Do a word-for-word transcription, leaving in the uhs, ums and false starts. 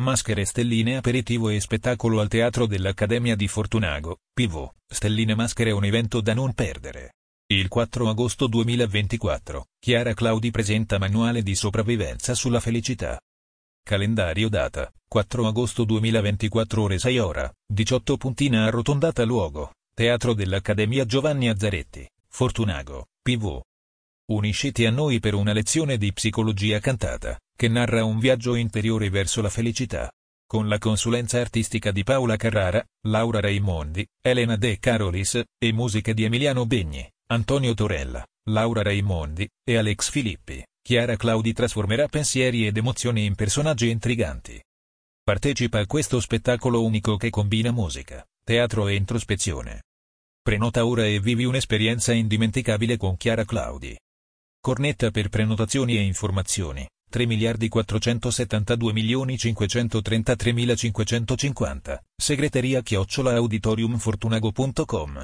maschere, stelline, aperitivo e spettacolo al Teatro dell'Accademia di Fortunago, P V, Stelline Maschere, un evento da non perdere. Il quattro agosto duemilaventiquattro, Chiara Claudi presenta Manuale di sopravvivenza sulla felicità. Calendario data, quattro agosto duemilaventiquattro, ore sei ora, diciotto. Arrotondata, luogo, Teatro dell'Accademia Giovanni Azzaretti, Fortunago, P V. Unisciti a noi per una lezione di psicologia cantata, che narra un viaggio interiore verso la felicità. Con la consulenza artistica di Paola Carrara, Laura Raimondi, Elena De Carolis, e musiche di Emiliano Begni, Antonio Torella, Laura Raimondi, e Alex Filippi, Chiara Claudi trasformerà pensieri ed emozioni in personaggi intriganti. Partecipa a questo spettacolo unico che combina musica, teatro e introspezione. Prenota ora e vivi un'esperienza indimenticabile con Chiara Claudi. Cornetta per prenotazioni e informazioni, tre miliardi quattrocentosettantadue milioni cinquecentotrentatremilacinquecentocinquanta, segreteria chiocciola auditoriumfortunago punto com.